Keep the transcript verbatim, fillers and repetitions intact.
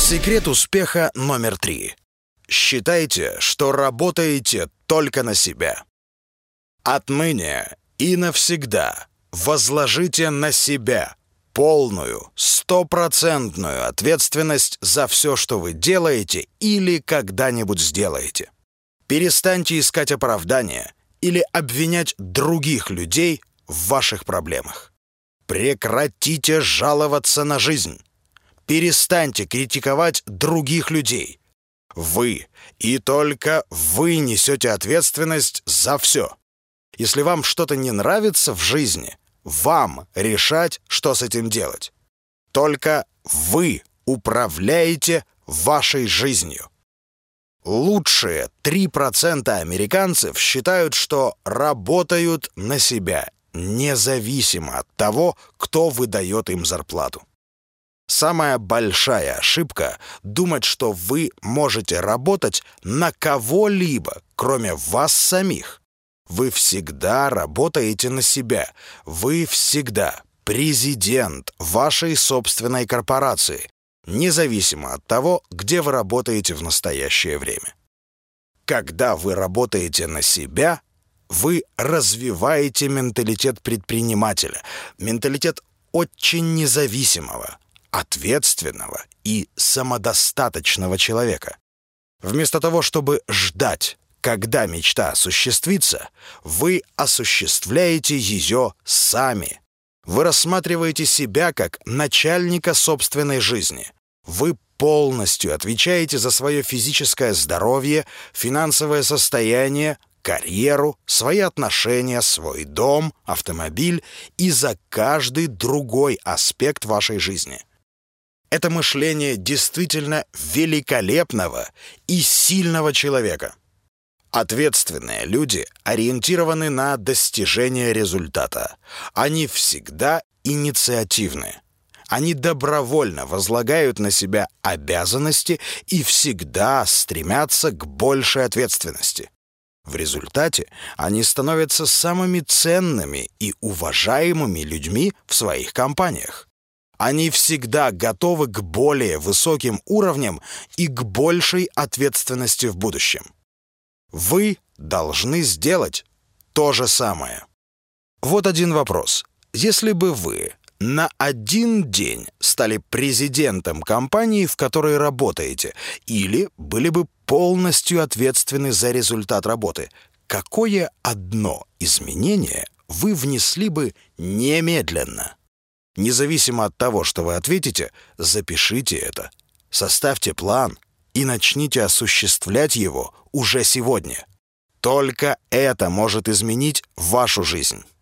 Секрет успеха номер три. Считайте, что работаете только на себя. Отныне и навсегда возложите на себя полную, стопроцентную ответственность за все, что вы делаете или когда-нибудь сделаете. Перестаньте искать оправдания или обвинять других людей в ваших проблемах. Прекратите жаловаться на жизнь. Перестаньте критиковать других людей. Вы и только вы несете ответственность за все. Если вам что-то не нравится в жизни, вам решать, что с этим делать. Только вы управляете вашей жизнью. Лучшие три процента американцев считают, что работают на себя, независимо от того, кто выдает им зарплату. Самая большая ошибка — думать, что вы можете работать на кого-либо, кроме вас самих. Вы всегда работаете на себя. Вы всегда президент вашей собственной корпорации, независимо от того, где вы работаете в настоящее время. Когда вы работаете на себя, вы развиваете менталитет предпринимателя, менталитет очень независимого, ответственного и самодостаточного человека. Вместо того, чтобы ждать, когда мечта осуществится, вы осуществляете ее сами. Вы рассматриваете себя как начальника собственной жизни. Вы полностью отвечаете за свое физическое здоровье, финансовое состояние, карьеру, свои отношения, свой дом, автомобиль и за каждый другой аспект вашей жизни. Это мышление действительно великолепного и сильного человека. Ответственные люди ориентированы на достижение результата. Они всегда инициативны. Они добровольно возлагают на себя обязанности и всегда стремятся к большей ответственности. В результате они становятся самыми ценными и уважаемыми людьми в своих компаниях. Они всегда готовы к более высоким уровням и к большей ответственности в будущем. Вы должны сделать то же самое. Вот один вопрос. Если бы вы на один день стали президентом компании, в которой работаете, или были бы полностью ответственны за результат работы, какое одно изменение вы внесли бы немедленно? Независимо от того, что вы ответите, запишите это, составьте план и начните осуществлять его уже сегодня. Только это может изменить вашу жизнь.